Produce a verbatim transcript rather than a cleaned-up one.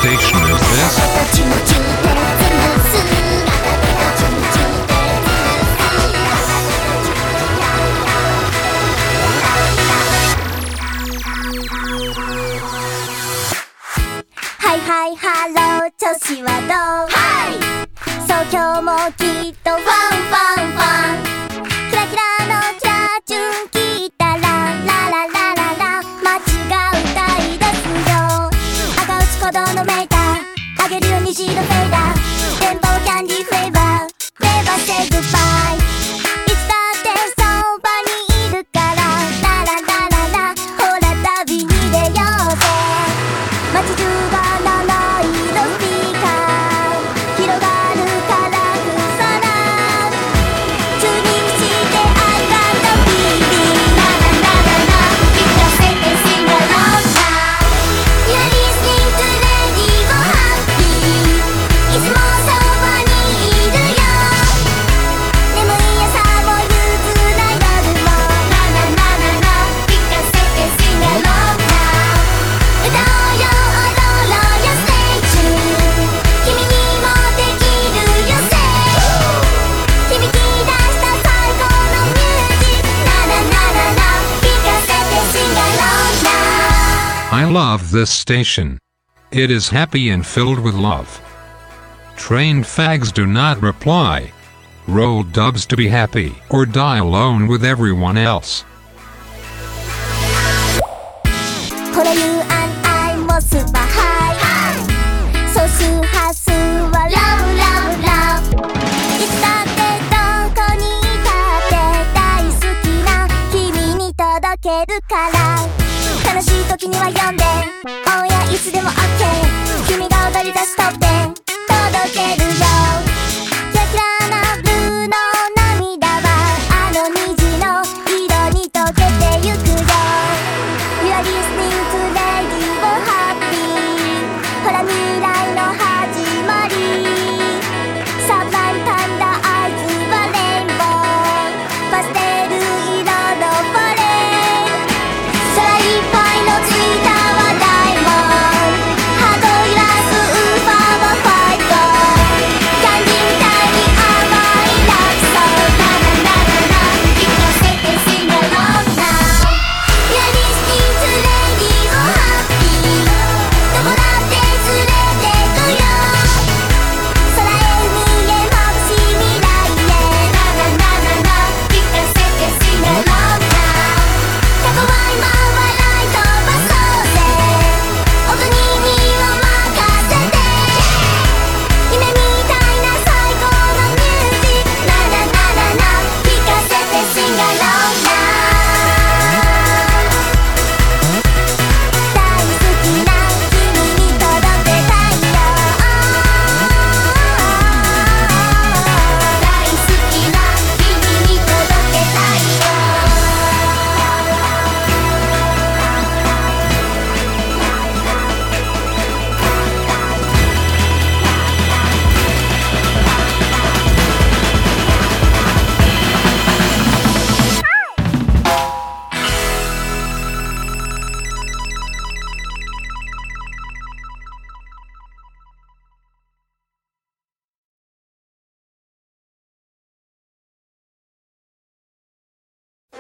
station is this? Hi hi hello 調子はどう？ Hi! そう今日もきっとファンファンファンキラキラのキラチュン聞いたらラララララ街が歌い出すよ赤打ち鼓動のメーターあげるよ虹色フェイダー電波はキャンディーフレーバー Never say goodbye いつだってそばにいるからラララララほら旅に出ようぜ街中が七色スピーカー広がるカラフル空チューニングして I got the feeling ラララララ Because they can sing along now You're listening to Radio Happy いつもそばにいるよ眠い朝も憂鬱な夜もラララララ Because they can sing along now 歌おうよ踊ろうよ Stay tuned 君にもできるよ Say 響き出した最高のミュージックラララララ Because they can sing along now I love this station. It is happy and filled with love. Trained fags do not reply. Roll dubs to be happy or die alone with everyone else. ほら You and I もスーパーハイ素数波数はラブラブラブいつだってどこにいたって大好きな君に届けるから悲しい時には呼んで Oh yeah いつでも